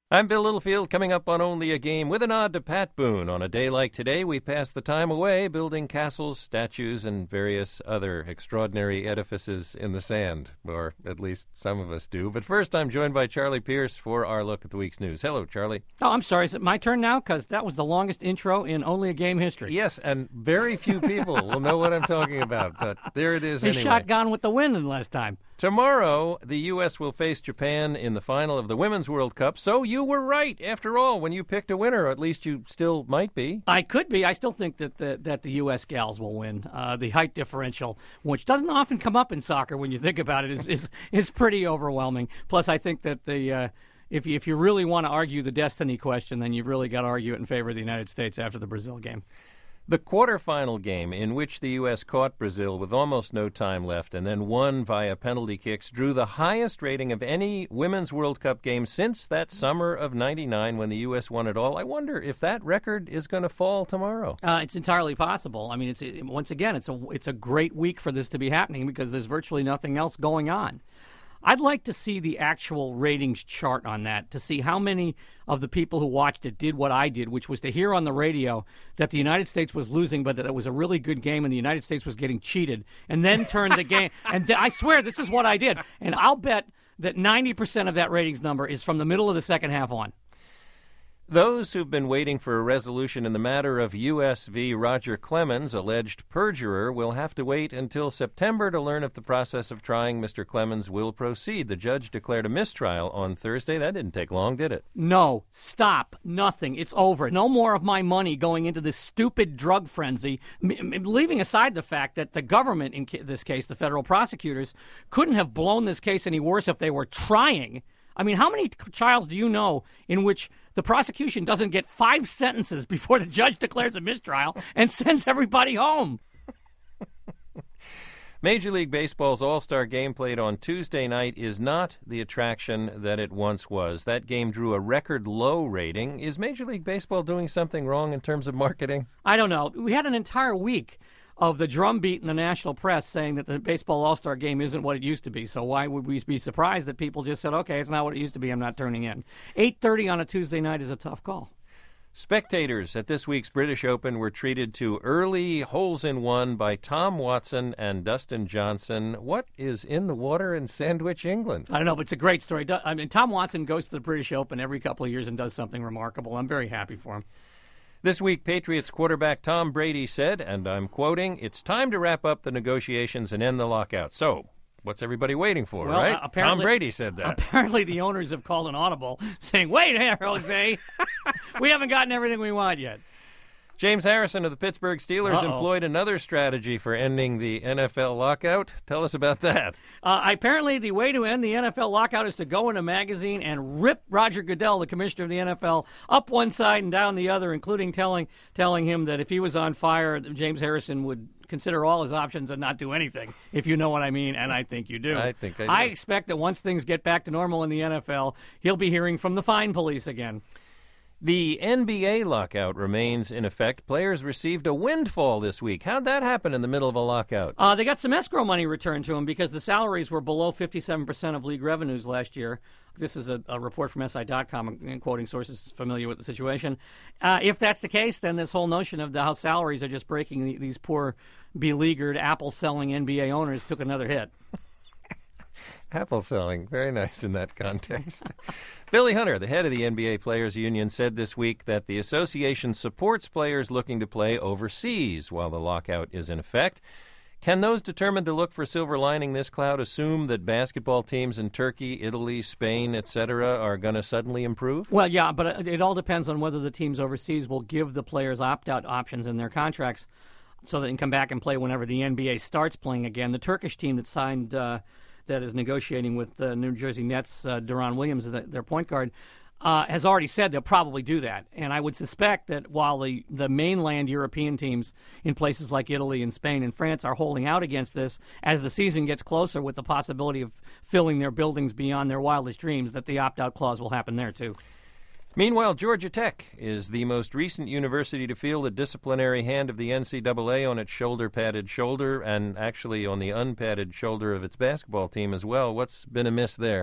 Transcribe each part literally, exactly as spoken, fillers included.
I'm Bill Littlefield, coming up on Only a Game with a nod to Pat Boone. On a day like today, we pass the time away building castles, statues, and various other extraordinary edifices in the sand, or at least some of us do. But first, I'm joined by Charlie Pierce for our look at the week's news. Hello, Charlie. Oh, I'm sorry. Is it my turn now? Because that was the longest intro in Only a Game history. Yes, and very few people will know what I'm talking about, but there it is They anyway. shot Gone with the Wind in last time. Tomorrow, the U S will face Japan in the final of the Women's World Cup, so you were right, after all, when you picked a winner, or at least you still might be. I could be. I still think that the, that the U S gals will win. Uh, the height differential, which doesn't often come up in soccer when you think about it, is is, is pretty overwhelming. Plus, I think that the uh, if, you, if you really want to argue the destiny question, then you've really got to argue it in favor of the United States after the Brazil game. The quarterfinal game, in which the U S caught Brazil with almost no time left and then won via penalty kicks, drew the highest rating of any Women's World Cup game since that summer of ninety-nine when the U S won it all. I wonder if that record is going to fall tomorrow. Uh, it's entirely possible. I mean, it's it, once again, it's a it's a great week for this to be happening because there's virtually nothing else going on. I'd like to see the actual ratings chart on that to see how many of the people who watched it did what I did, which was to hear on the radio that the United States was losing, but that it was a really good game and the United States was getting cheated, and then turn the game. And th- I swear this is what I did. And I'll bet that ninety percent of that ratings number is from the middle of the second half on. Those who've been waiting for a resolution in the matter of U S v. Roger Clemens, alleged perjurer, will have to wait until September to learn if the process of trying Mister Clemens will proceed. The judge declared a mistrial on Thursday. That didn't take long, did it? No. Stop. Nothing. It's over. No more of my money going into this stupid drug frenzy, m- m- leaving aside the fact that the government, in ca- this case, the federal prosecutors, couldn't have blown this case any worse if they were trying. I mean, how many trials do you know in which the prosecution doesn't get five sentences before the judge declares a mistrial and sends everybody home? Major League Baseball's All-Star Game played on Tuesday night is not the attraction that it once was. That game drew a record low rating. Is Major League Baseball doing something wrong in terms of marketing? I don't know. We had an entire week of the drumbeat in the national press saying that the baseball all-star game isn't what it used to be. So why would we be surprised that people just said, okay, it's not what it used to be, I'm not turning in. eight thirty on a Tuesday night is a tough call. Spectators at this week's British Open were treated to early holes-in-one by Tom Watson and Dustin Johnson. What is in the water in Sandwich, England? I don't know, but it's a great story. I mean, Tom Watson goes to the British Open every couple of years and does something remarkable. I'm very happy for him. This week, Patriots quarterback Tom Brady said, and I'm quoting, "It's time to wrap up the negotiations and end the lockout." So, what's everybody waiting for, well, right? Uh, Tom Brady said that. Apparently the owners have called an audible saying, wait here, Jose, we haven't gotten everything we want yet. James Harrison of the Pittsburgh Steelers Uh-oh. employed another strategy for ending the N F L lockout. Tell us about that. Uh, apparently, the way to end the N F L lockout is to go in a magazine and rip Roger Goodell, the commissioner of the N F L, up one side and down the other, including telling telling him that if he was on fire, James Harrison would consider all his options and not do anything, if you know what I mean, and I think you do. I think I do. I expect that once things get back to normal in the N F L, he'll be hearing from the fine police again. The N B A lockout remains in effect. Players received a windfall this week. How'd that happen in the middle of a lockout? Uh, they got some escrow money returned to them because the salaries were below fifty-seven percent of league revenues last year. This is a, a report from S I dot com, and quoting sources familiar with the situation. Uh, if that's the case, then this whole notion of the, how salaries are just breaking the, these poor, beleaguered, Apple-selling N B A owners took another hit. Apple selling. Very nice in that context. Billy Hunter, the head of the N B A Players Union, said this week that the association supports players looking to play overseas while the lockout is in effect. Can those determined to look for silver lining this cloud assume that basketball teams in Turkey, Italy, Spain, et cetera are going to suddenly improve? Well, yeah, but it all depends on whether the teams overseas will give the players opt-out options in their contracts so they can come back and play whenever the N B A starts playing again. The Turkish team that signed... Uh, that is negotiating with the New Jersey Nets, uh, Deron Williams, their point guard, uh, has already said they'll probably do that. And I would suspect that while the, the mainland European teams in places like Italy and Spain and France are holding out against this, as the season gets closer with the possibility of filling their buildings beyond their wildest dreams, that the opt-out clause will happen there too. Meanwhile, Georgia Tech is the most recent university to feel the disciplinary hand of the N C double A on its shoulder-padded shoulder and actually on the unpadded shoulder of its basketball team as well. What's been amiss there?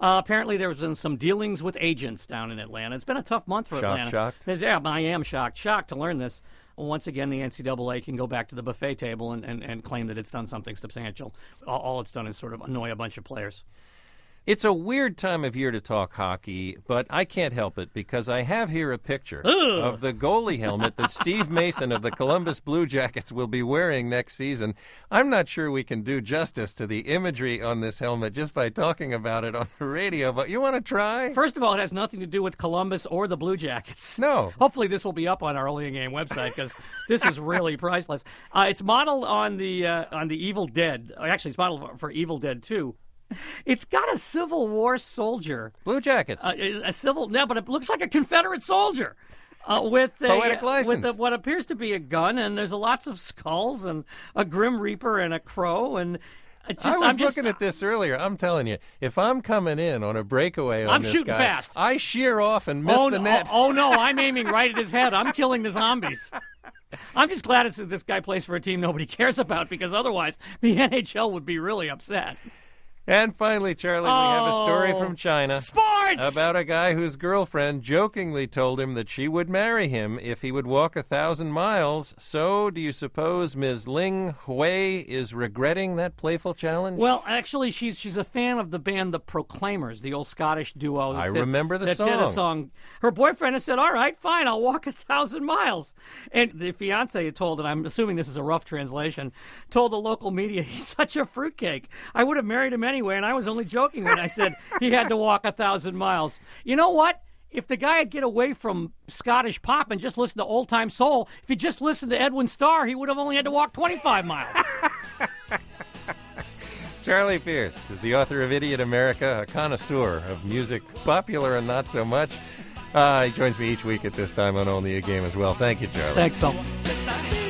Uh, apparently, there's been some dealings with agents down in Atlanta. It's been a tough month for Shocked, Atlanta. shocked? Yeah, I am shocked. Shocked to learn this. Once again, the N C double A can go back to the buffet table and, and, and claim that it's done something substantial. All, all it's done is sort of annoy a bunch of players. It's a weird time of year to talk hockey, but I can't help it because I have here a picture Ugh. of the goalie helmet that Steve Mason of the Columbus Blue Jackets will be wearing next season. I'm not sure we can do justice to the imagery on this helmet just by talking about it on the radio, but you want to try? First of all, it has nothing to do with Columbus or the Blue Jackets. No. Hopefully this will be up on our Early in Game website because this is really priceless. Uh, it's modeled on the uh, on the Evil Dead. Actually, it's modeled for Evil Dead two. It's got a Civil War soldier. Blue Jackets. Uh, a civil, no, but it looks like a Confederate soldier uh, with a, Poetic license. with a, what appears to be a gun, and there's lots of skulls and a Grim Reaper and a crow, and it's just, I was I'm just, looking at this earlier. I'm telling you, if I'm coming in on a breakaway on I'm this shooting guy, fast. I shear off and miss oh, the no, net. Oh, oh no, I'm aiming right at his head. I'm killing the zombies. I'm just glad it's, this guy plays for a team nobody cares about because otherwise the N H L would be really upset. And finally, Charlie, we have a story from China. Sports! About a guy whose girlfriend jokingly told him that she would marry him if he would walk a thousand miles. So, do you suppose Miz Ling Hui is regretting that playful challenge? Well, actually, she's she's a fan of the band The Proclaimers, the old Scottish duo. I that, remember the that song. did a song. Her boyfriend has said, all right, fine, I'll walk a thousand miles. And the fiancé had told, and I'm assuming this is a rough translation, told the local media, he's such a fruitcake. I would have married him anyway, and I was only joking when I said he had to walk a thousand miles. You know what? If the guy had get away from Scottish pop and just listen to old-time soul, if he just listened to Edwin Starr, he would have only had to walk twenty-five miles. Charlie Pierce is the author of Idiot America, a connoisseur of music, popular and not so much. Uh, he joins me each week at this time on Only a Game as well. Thank you, Charlie. Thanks, Bill.